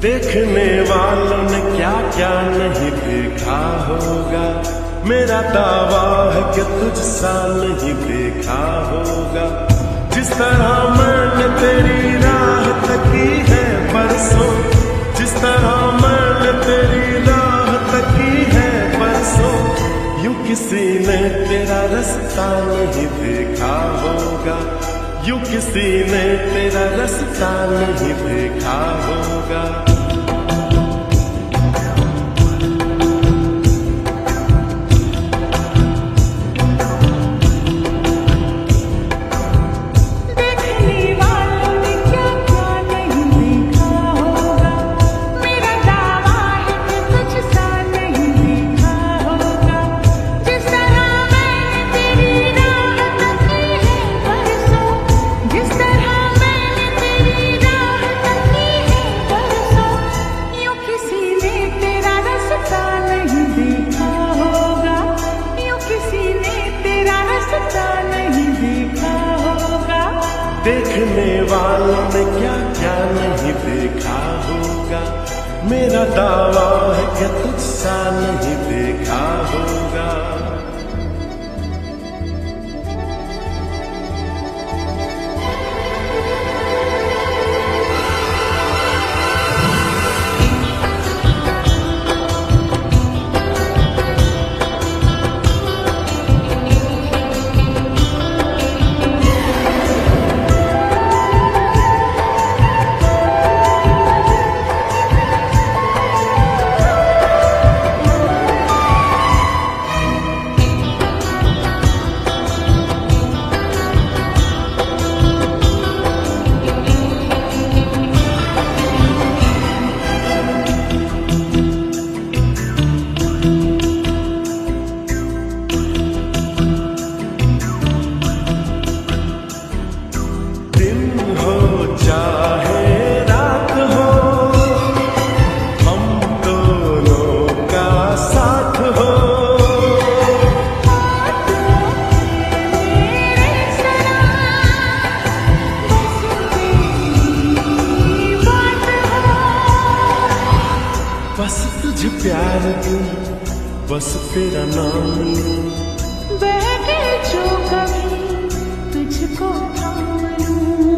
देखने वालों ने क्या क्या नहीं देखा होगा। मेरा दावा है कि तुझसा नहीं देखा होगा। जिस तरह मैंने तेरी राह तकी है परसों, जिस तरह मैंने तेरी राह तकी है परसों, यूं किसी ने तेरा रास्ता नहीं देखा होगा। यूं किसी ने तेरा रास्ता नहीं देखा होगा। देखने वालों ने क्या क्या नहीं देखा होगा। मेरा दावा है कि तुझसा नहीं देखा होगा। बस तुझे प्यार दूं, बस तेरा नाम लूं, बहके जो कभी तुझको थाम लूं।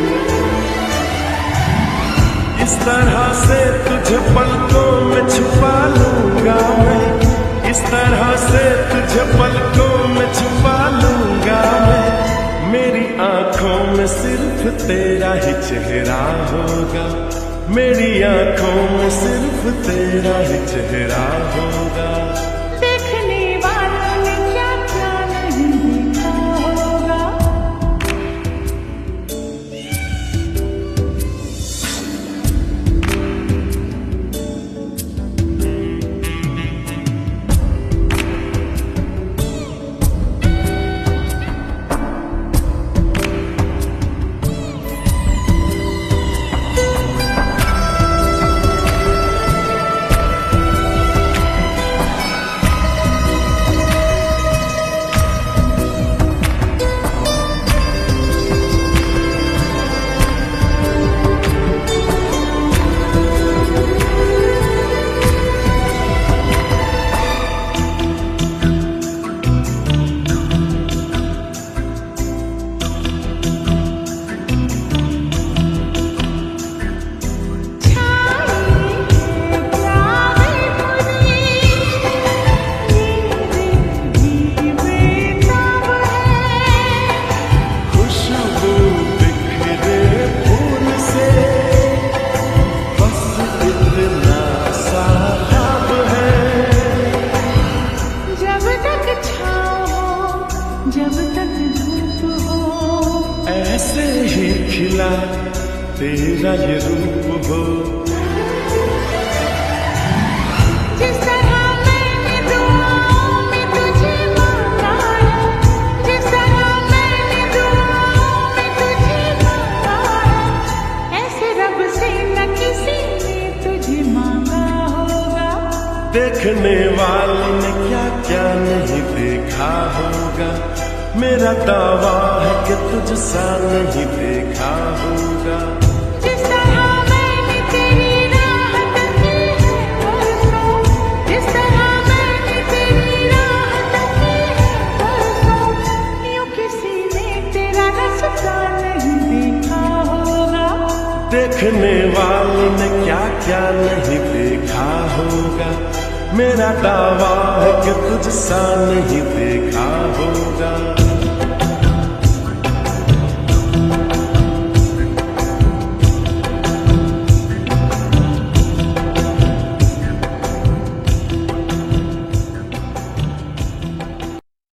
इस तरह से तुझे पलकों में छुपा लूंगा मैं। इस तरह से तुझे पलकों में छुपा लूंगा मैं। मेरी आंखों में सिर्फ तेरा ही चेहरा होगा। मेरी आंखों में सिर्फ तेरा ही चेहरा होगा। देखने वालों ने क्या क्या नहीं देखा होगा। जब तक धूप हो ऐसे ही खिला तेरा ये रूप हो। जिस तरह मैंने दुआओं में तुझे मांगा है, जिस तरह मैंने दुआओं में तुझे मांगा है, ऐसे रब से न किसी ने तुझे मांगा होगा। देखने वालों ने क्या क्या नहीं देखा होगा। मेरा दावा है कि तुझसा नहीं देखा होगा। जिस तरह मैंने तेरी राह देखने वालों ने क्या क्या नहीं देखा होगा, मेरा दावा है कि तुझसा नहीं देखा होगा।